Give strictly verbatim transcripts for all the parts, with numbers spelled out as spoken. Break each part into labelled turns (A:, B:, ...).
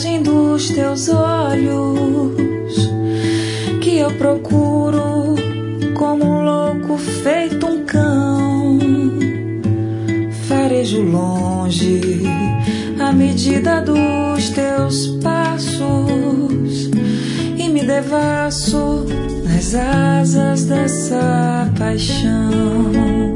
A: imagem dos teus olhos que eu procuro como um louco feito um cão. Farejo longe a medida dos teus passos e me devasso nas asas dessa paixão.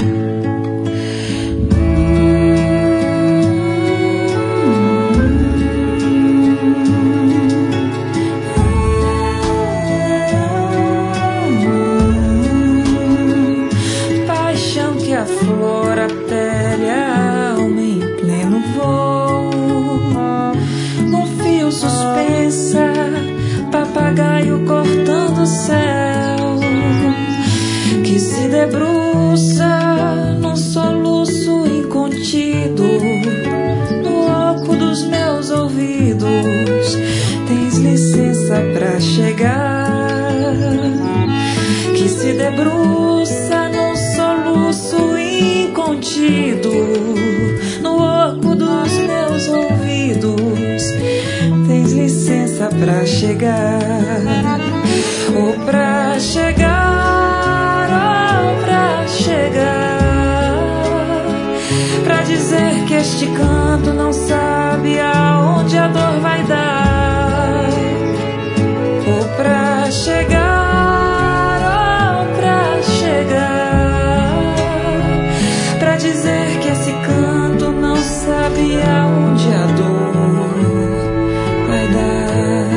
A: Aflora a pele, a alma em pleno voo. Num fio suspensa, papagaio cortando o céu, que se debruça num soluço incontido no oco dos meus ouvidos. Tens licença pra chegar, que se debruça num soluço incontido no oco dos meus ouvidos. Tens licença pra chegar, ou pra chegar, ou pra chegar, pra dizer que este canto não sabe aonde a dor vai dar, ou pra chegar, dizer que esse canto não sabe aonde a dor vai dar.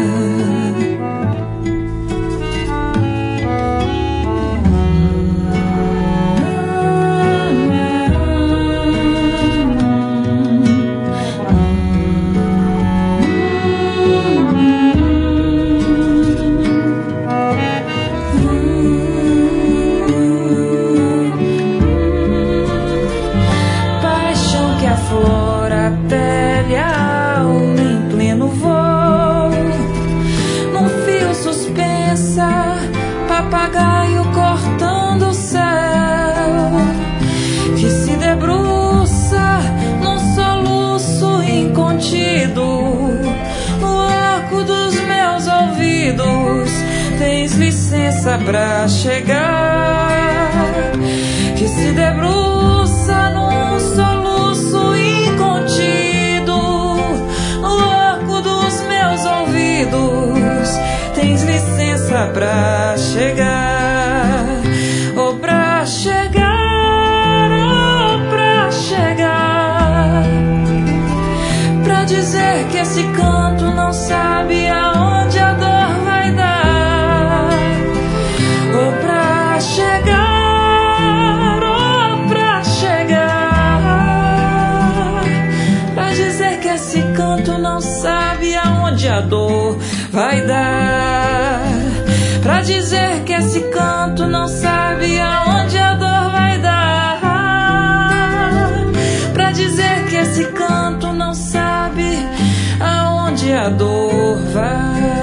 A: Aflora a pele, a alma em pleno voo. Num fio suspensa, papagaio cortando o céu, que se debruça num soluço incontido no oco dos meus ouvidos. Tens licença pra chegar, que se debruça num soluço incontido no oco dos meus ouvidos. Tens licença pra chegar, ou pra chegar, ou pra chegar, pra dizer que esse canto não sabe aonde a dor vai dar, ou pra chegar, esse canto não sabe aonde a dor vai dar, pra dizer que esse canto não sabe aonde a dor vai dar, pra dizer que esse canto não sabe aonde a dor vai